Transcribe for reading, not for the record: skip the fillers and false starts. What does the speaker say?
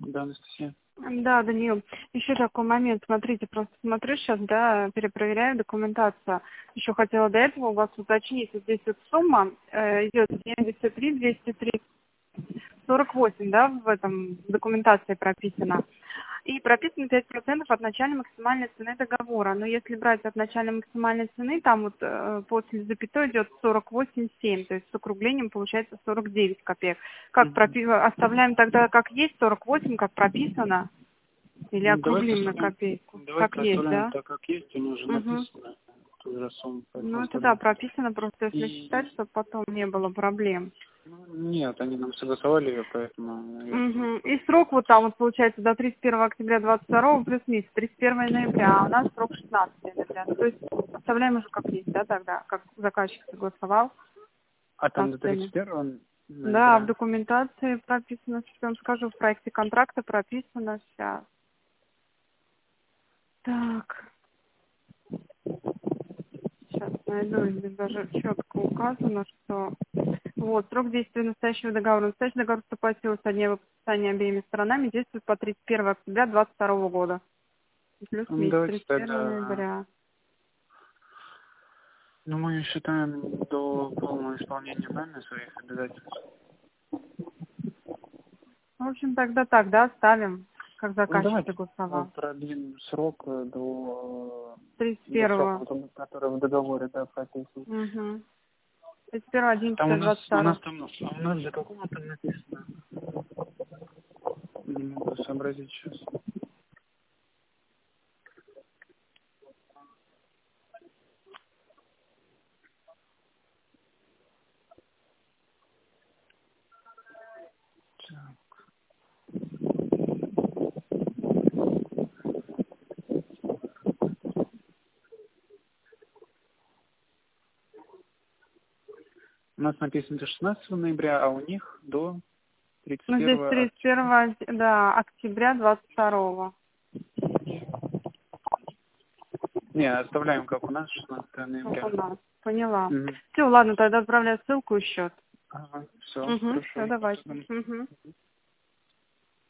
Да, Анастасия. Да, Даниил, еще такой момент, смотрите, просто смотрю сейчас, да, перепроверяю документацию. Еще хотела до этого у вас уточнить, вот здесь вот сумма идет 73, 203, 48, да, в этом документации прописано. И прописано 5% от начальной максимальной цены договора. Но если брать от начальной максимальной цены, там вот после запятой идет 48,7, то есть с округлением получается 49 копеек. Как оставляем тогда как есть 48, как прописано, или Ну, давайте округлим на оставляем, копейку? Как есть, да? так, как есть, у него уже написано. Уже сумма, поэтому Ну это да, оставляем. прописано, просто если И считать, чтобы потом не было проблем. нет, они нам согласовали ее, поэтому... И срок вот там вот получается до 31 октября 22 плюс месяц, 31 ноября, а у нас срок 16 ноября. Ну, то есть оставляем уже как есть, да, тогда, как заказчик согласовал. А там до Оставим. 31 Да, в ноября? документации прописано, сейчас вам скажу, в проекте контракта прописано сейчас. Так, сейчас найду, здесь даже четко указано, что... Вот, срок действия настоящего договора. Настоящий договор вступает в силу со дня его подписания обеими сторонами, действует по 31 октября 2022 года. Плюс Ну, месяц, давайте 31 тогда... ноября. Ну, мы считаем до полного исполнения нами своих обязательств. В общем, тогда так, да, ставим, как Ну, заказчик давайте согласовал. продлим срок до 31. срока, который в договоре, да, прописан. Угу. 31, 11, Там у 22. нас там, у нас за какого там написано? Не могу сообразить сейчас. Так. У нас написано до 16 ноября, а у них до Ну, здесь 31 октября. 31, да, октября 22. Не, оставляем, как у нас, 16 Как у ноября. нас. Поняла. Угу. Все, ладно, тогда отправляю ссылку и счет. Ага, все, Угу, хорошо. все, давайте. Угу.